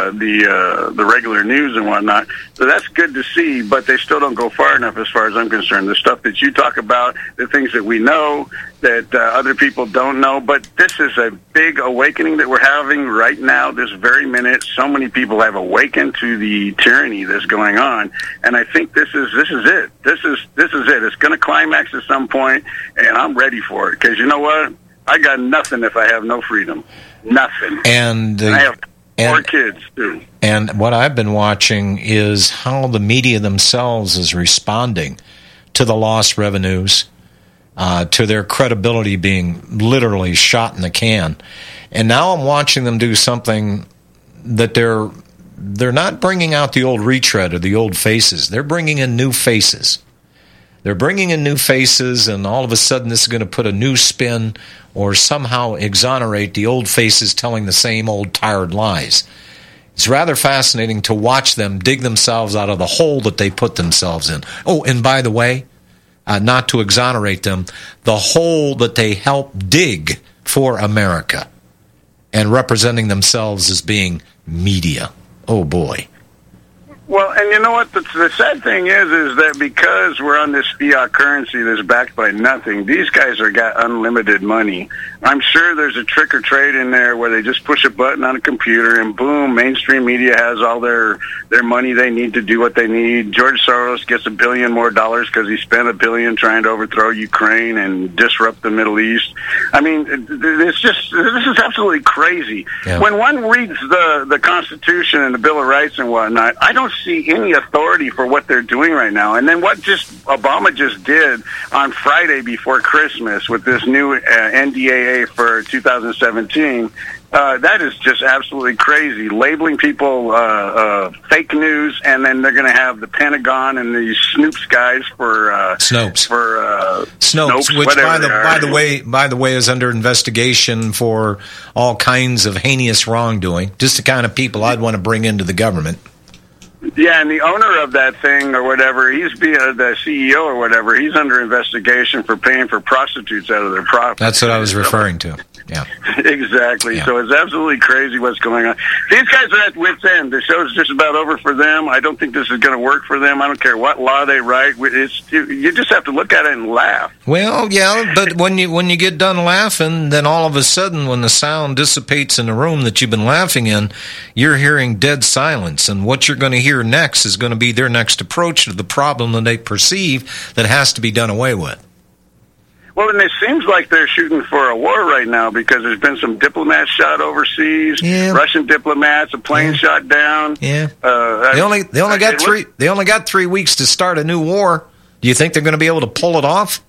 the regular news and whatnot. So that's good to see, but they still don't go far enough as far as I'm concerned. The stuff that you talk about, the things that we know that other people don't know, but this is a big awakening that we're having right now, this very minute. So many people have awakened to the tyranny that's going on, and I think this is it. This is it. It's going to climax at some point, and I'm ready for it, because you know what? I got nothing if I have no freedom. Nothing. And I have 4 kids, too. And what I've been watching is how the media themselves is responding to the lost revenues, to their credibility being literally shot in the can. And now I'm watching them do something that they're not bringing out the old retread or the old faces. They're bringing in new faces. They're bringing in new faces, and all of a sudden this is going to put a new spin or somehow exonerate the old faces telling the same old tired lies. It's rather fascinating to watch them dig themselves out of the hole that they put themselves in. Oh, and by the way, not to exonerate them, the hole that they helped dig for America and representing themselves as being media. Oh, boy. Well, and you know what? The sad thing is that because we're on this fiat currency that's backed by nothing, these guys are got unlimited money. I'm sure there's a trick or trade in there where they just push a button on a computer and boom, mainstream media has all their money they need to do what they need. George Soros gets $1 billion more because he spent $1 billion trying to overthrow Ukraine and disrupt the Middle East. I mean, this is absolutely crazy. Yeah. When one reads the Constitution and the Bill of Rights and whatnot, I don't see any authority for what they're doing right now. And then what Obama just did on Friday before Christmas with this new NDAA for 2017, that is just absolutely crazy. Labeling people fake news, and then they're going to have the Pentagon and these Snopes guys for Snopes. Snopes, which by the way is under investigation for all kinds of heinous wrongdoing. Just the kind of people I'd want to bring into the government. Yeah, and the owner of that thing or whatever, the CEO or whatever, he's under investigation for paying for prostitutes out of their property. That's what I was referring to. Yeah. Exactly. Yeah. So it's absolutely crazy what's going on. These guys are at wit's end. The show's just about over for them. I don't think this is going to work for them. I don't care what law they write. You just have to look at it and laugh. Well, yeah, but when you get done laughing, then all of a sudden when the sound dissipates in the room that you've been laughing in, you're hearing dead silence. And what you're going to hear next is going to be their next approach to the problem that they perceive that has to be done away with. Well, and it seems like they're shooting for a war right now because there's been some diplomats shot overseas, Russian diplomats, a plane shot down. Yeah, they only got 3 weeks to start a new war. Do you think they're going to be able to pull it off?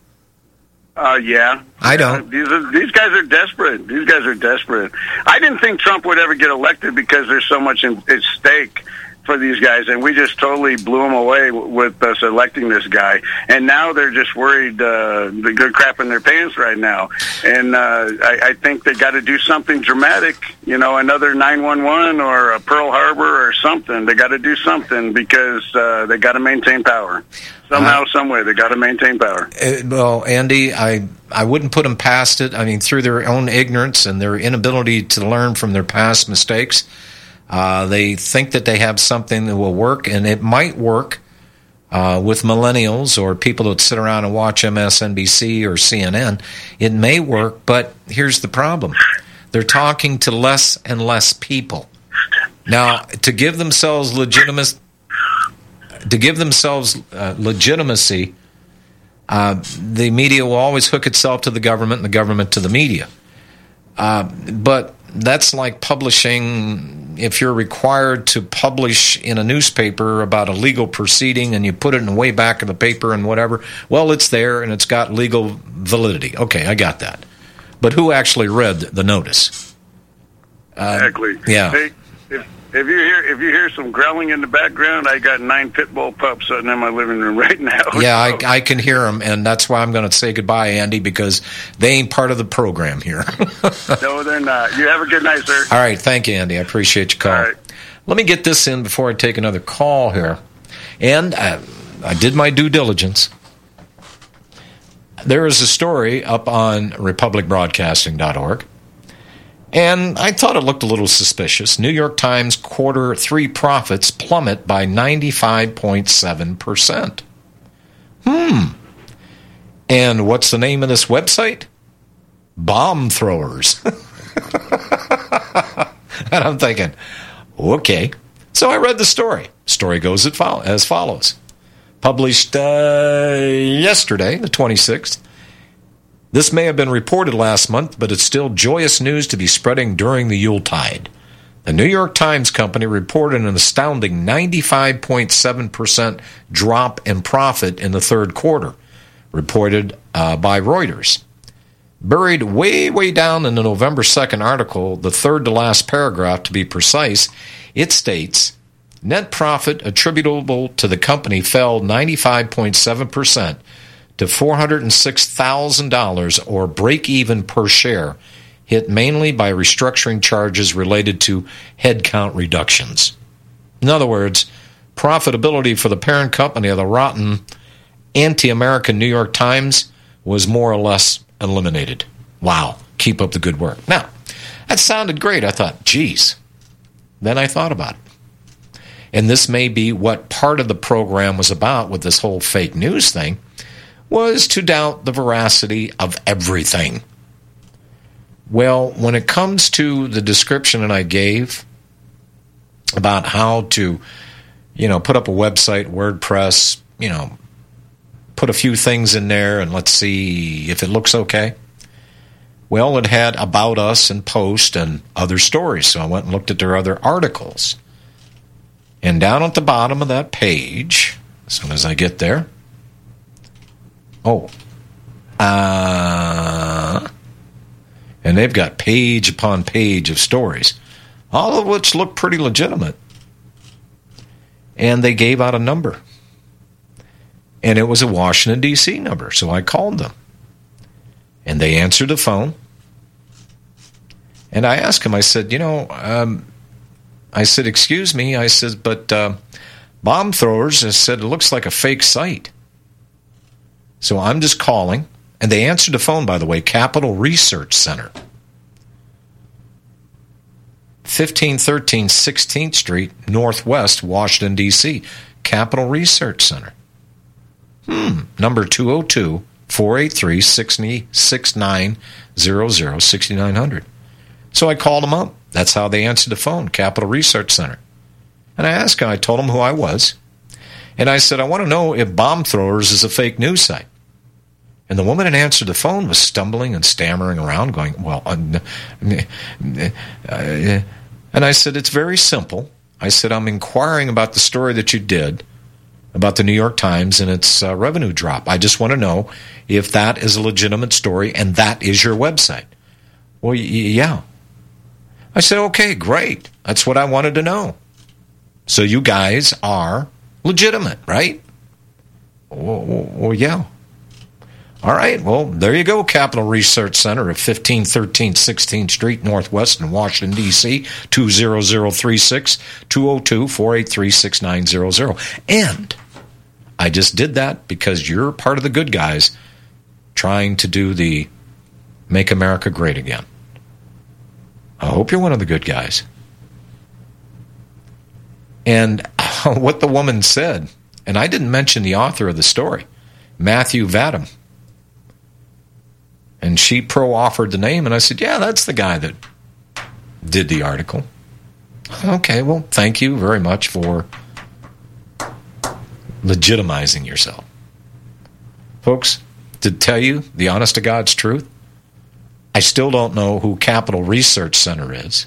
Yeah. I don't. These guys are desperate. I didn't think Trump would ever get elected because there's so much at stake. for these guys, and we just totally blew them away with us electing this guy. And now they're just worried, they're crapping their pants right now. And I think they got to do something dramatic, another 911 or a Pearl Harbor or something. They got to do something because they got to maintain power. Somehow, some way, they got to maintain power. Well, Andy, I wouldn't put them past it. I mean, through their own ignorance and their inability to learn from their past mistakes, they think that they have something that will work, and it might work with millennials or people that sit around and watch MSNBC or CNN. It may work, but here's the problem. They're talking to less and less people. Now, to give themselves legitimacy, the media will always hook itself to the government and the government to the media. But that's like publishing. If you're required to publish in a newspaper about a legal proceeding and you put it in the way back of the paper and whatever, well, it's there and it's got legal validity. Okay, I got that. But who actually read the notice? Exactly. Yeah. Hey, if you hear some growling in the background, I got 9 pit bull pups sitting in my living room right now. Yeah, I can hear them, and that's why I'm going to say goodbye, Andy, because they ain't part of the program here. No, they're not. You have a good night, sir. All right, thank you, Andy. I appreciate your call. All right. Let me get this in before I take another call here. And I did my due diligence. There is a story up on republicbroadcasting.org. And I thought it looked a little suspicious. New York Times Q3 profits plummet by 95.7%. And what's the name of this website? Bomb Throwers. And I'm thinking, okay. So I read the story. Story goes as follows. Published yesterday, the 26th. This may have been reported last month, but it's still joyous news to be spreading during the Yuletide. The New York Times Company reported an astounding 95.7% drop in profit in the third quarter, reported by Reuters. Buried way, way down in the November 2nd article, the third to last paragraph to be precise, it states, net profit attributable to the company fell 95.7%. to $406,000 or break-even per share, hit mainly by restructuring charges related to headcount reductions. In other words, profitability for the parent company of the rotten, anti-American New York Times was more or less eliminated. Wow, keep up the good work. Now, that sounded great. I thought, geez. Then I thought about it. And this may be what part of the program was about with this whole fake news thing, was to doubt the veracity of everything. Well, when it comes to the description that I gave about how to, put up a website, WordPress, put a few things in there and let's see if it looks okay. Well, it had About Us and Post and other stories, so I went and looked at their other articles. And down at the bottom of that page, as soon as I get there, and they've got page upon page of stories, all of which look pretty legitimate. And they gave out a number. And it was a Washington, D.C. number, so I called them. And they answered the phone. And I asked him, I said, excuse me, I said, but Bomb Throwers has said it looks like a fake site. So I'm just calling, and they answered the phone, by the way, Capital Research Center. 1513 16th Street, Northwest, Washington, D.C. Capital Research Center. Number 202-483-6900, 6900. So I called them up. That's how they answered the phone, Capital Research Center. And I asked him, I told him who I was. And I said, I want to know if Bomb Throwers is a fake news site. And the woman that answered the phone was stumbling and stammering around, going, and I said, it's very simple. I said, I'm inquiring about the story that you did about the New York Times and its revenue drop. I just want to know if that is a legitimate story and that is your website. Well, yeah. I said, okay, great. That's what I wanted to know. So you guys are legitimate, right? Well, yeah. All right, well, there you go, Capital Research Center at 1513 16th Street Northwest in Washington, D.C., 20036, 202-483-6900. And I just did that because you're part of the good guys trying to do the Make America Great Again. I hope you're one of the good guys. And what the woman said, and I didn't mention the author of the story, Matthew Vadum. And she pro-offered the name, and I said, yeah, that's the guy that did the article. Okay, well, thank you very much for legitimizing yourself. Folks, to tell you the honest to God's truth, I still don't know who Capital Research Center is.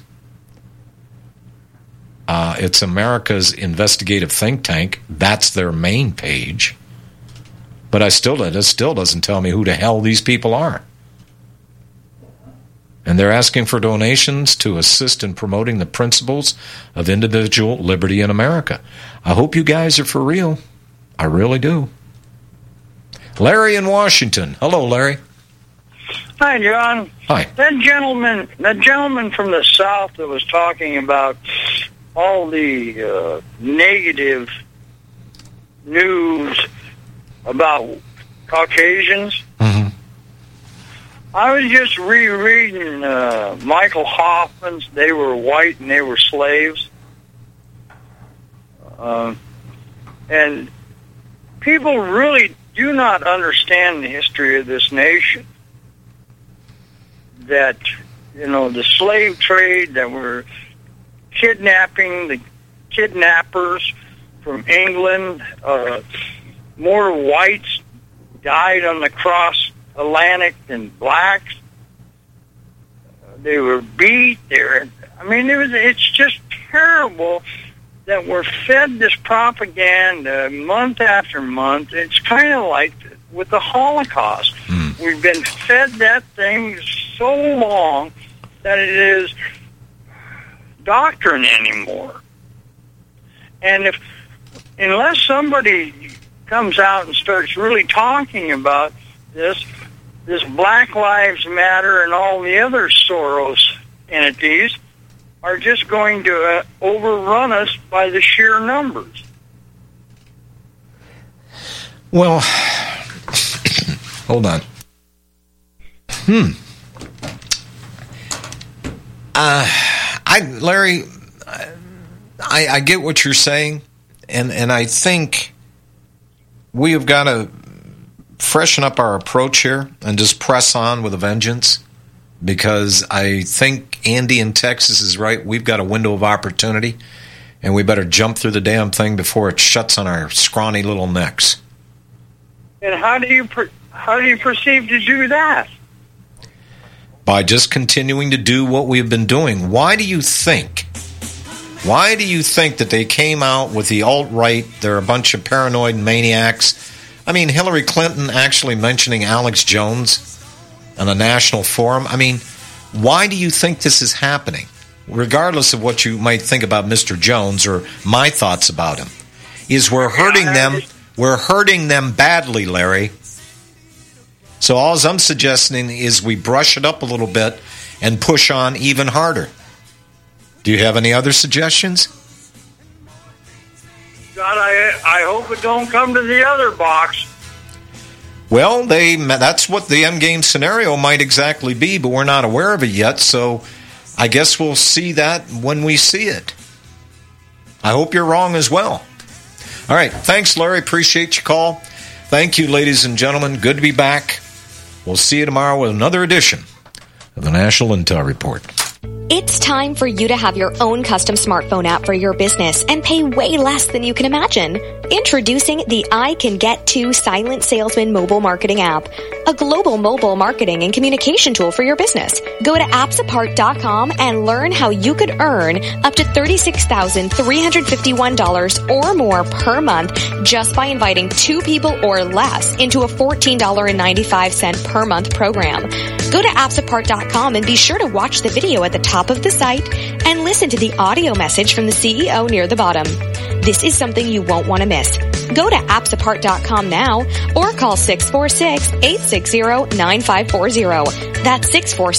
It's America's investigative think tank. That's their main page. But it still doesn't tell me who the hell these people are. And they're asking for donations to assist in promoting the principles of individual liberty in America. I hope you guys are for real. I really do. Larry in Washington. Hello, Larry. Hi, John. Hi. That gentleman from the South that was talking about all the negative news about Caucasians. Mm-hmm. I was just rereading Michael Hoffman's They Were White and They Were Slaves. And people really do not understand the history of this nation. That, the slave trade, that we're kidnapping the kidnappers from England. More whites died on the cross Atlantic than blacks. They were beat. It's just terrible that we're fed this propaganda month after month. It's kind of like with the Holocaust. We've been fed that thing so long that it is doctrine anymore. And unless somebody comes out and starts really talking about this Black Lives Matter and all the other Soros entities are just going to overrun us by the sheer numbers. Well, hold on. Larry, I get what you're saying, and I think we have got to freshen up our approach here and just press on with a vengeance, because I think Andy in Texas is right. We've got a window of opportunity, and we better jump through the damn thing before it shuts on our scrawny little necks. And how do you perceive to do that? By just continuing to do what we've been doing. Why do you think that they came out with the alt-right? They're a bunch of paranoid maniacs. I mean, Hillary Clinton actually mentioning Alex Jones on a national forum. I mean, why do you think this is happening? Regardless of what you might think about Mr. Jones or my thoughts about him, is we're hurting them. We're hurting them badly, Larry. So all I'm suggesting is we brush it up a little bit and push on even harder. Do you have any other suggestions? God, I hope it don't come to the other box. Well, that's what the endgame scenario might exactly be, but we're not aware of it yet, so I guess we'll see that when we see it. I hope you're wrong as well. All right, thanks, Larry. Appreciate your call. Thank you, ladies and gentlemen. Good to be back. We'll see you tomorrow with another edition of the National Intel Report. It's time for you to have your own custom smartphone app for your business and pay way less than you can imagine. Introducing the I Can Get To Silent Salesman mobile marketing app, a global mobile marketing and communication tool for your business. Go to appsapart.com and learn how you could earn up to $36,351 or more per month just by inviting 2 people or less into a $14.95 per month program. Go to appsapart.com and be sure to watch the video at the top of the site and listen to the audio message from the CEO near the bottom. This is something you won't want to miss. Go to appsapart.com now or call 646-860-9540. That's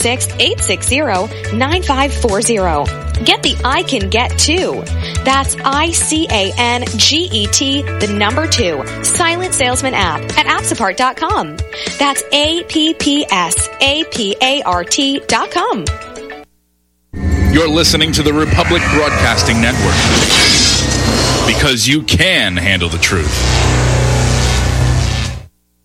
646-860-9540. Get the I Can Get too. That's ICANGET, the number 2, Silent Salesman app at appsapart.com. That's APPSAPART.com. You're listening to the Republic Broadcasting Network. Because you can handle the truth.